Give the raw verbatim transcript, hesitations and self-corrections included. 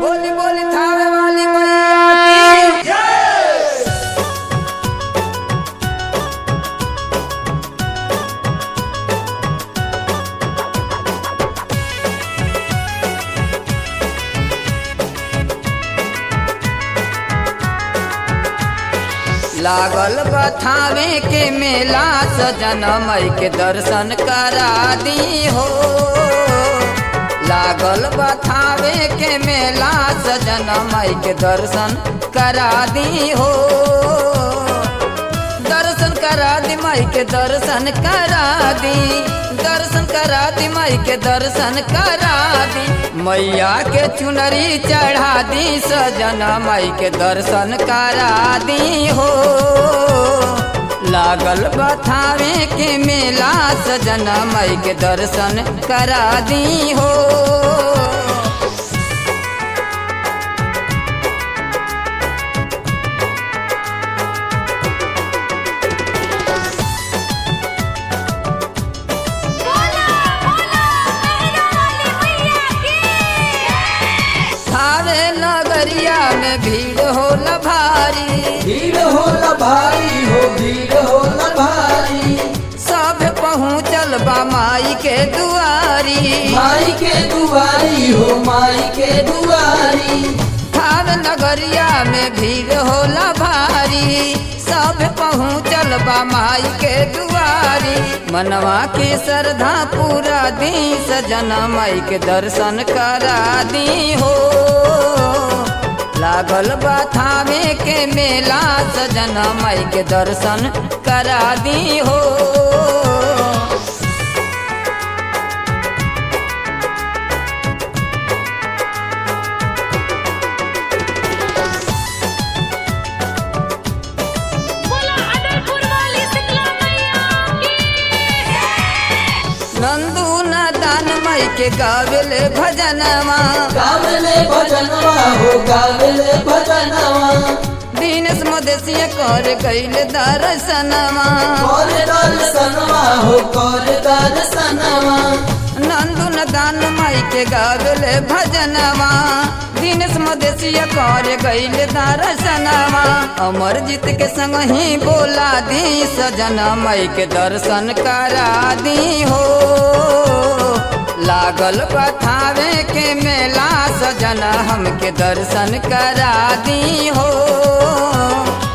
बोली बोली थावे वाली मैया की लागल बथावे के मेला सजन मई के दर्शन करा दी हो। लागल बथावे के मेला सजन मई के दर्शन करा दी हो। दर्शन करा दी मई के दर्शन करा दी दर्शन करा दी मई के दर्शन करा दी। मैया के चुनरी चढ़ा दी सजन मई के दर्शन करा दी हो। लागल बथावे के मेला सजन मई के दर्शन करा दी हो। नगरिया में भीड़ होला भारी भीड़ होला भारी हो भीड़ होला भारी। सब पहुँचल बा माई के दुआरी माई के दुआरी हो माई के दुआरी। थावे नगरिया में भीड़ होला भारी सब पहुँचल बा माई के दुआरी। मनवा के श्रद्धा पूरा दी सजन माई के दर्शन करा दी हो। लागल बथावे के मेला सजन माई के दर्शन करा दी हो। नंदू नादान मई के गावेले भजनवा गावेले भजनवा हो गावेले भजनवा। दीनेश मदेशिया कर गईले दर्शनवा कर दर्शनवा हो कर दर्शनवा। नंदू नादान मई के गावेले भजनवा दीनेश मदेशिया कर गईले दर्शनवा। अमरजीत के संग ही बोला दी सजन मई के दर्शन करा दी हो। लागल बथावे के मेला सजन हमके दर्शन करा दी हो।